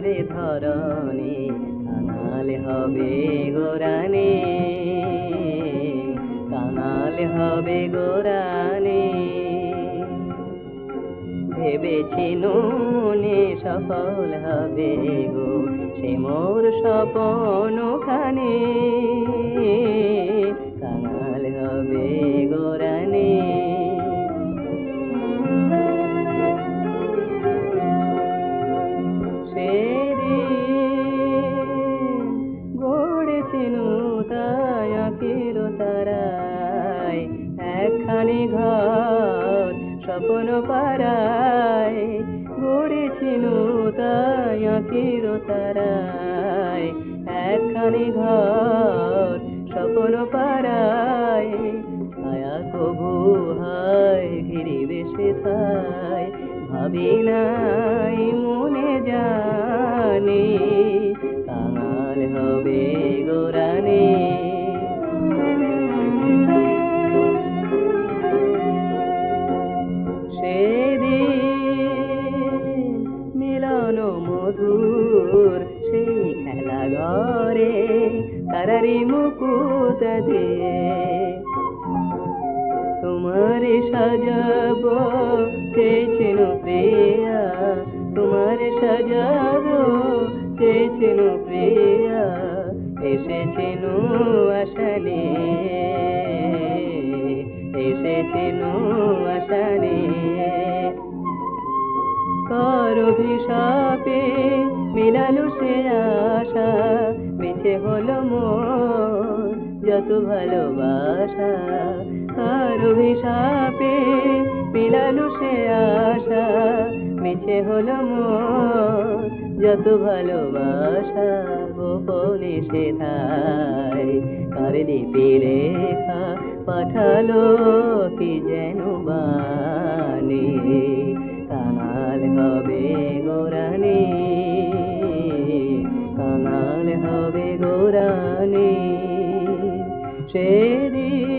রে ধরণী, কাঙাল হবে গোরানি, কাঙাল হবে গোরানি। ভেবেছি নুনে সফল হবে গো সে মোর স্বপন খানি, কাঙাল হবে গোরানি। সেদিন গড়েছিল তাই আঁখির তারায় একখানি ঘর স্বপ্ন পাড়ায়, গড়েছিল তাই আঁখির তারায় একখানি ঘর স্বপ্ন পাড়ায়। ছায়া কভু হয় ঘিরিবে সেথায়, ভাবি নাই মনে জানি, কাঙাল হবে গোরানি। সেদিন মিলন মধুর সেই খেলা ঘরে তারারি মুকুট দিয়ে তোমারে সাজাবো চেয়েছিনু প্রিয়া, তোমারে সাজাবো চেয়েছিনু প্রিয়া, এসেছিনু আশা নিয়ে, এসেছিনু আশা নিয়ে। কার অভিশাপে মিলালো সে আশা, মিছে হলো মোর যত ভালোবাসা। কার অভিশাপে মিলালো সে আশা, মিছে হলো মোর যত ভালোবাসা। গোপনে সেথায় কার লিপি লেখা পাঠালো কি যেন বাণী, কাঙাল হবে গোরানি, কাঙাল হবে গোরানি। সেদিন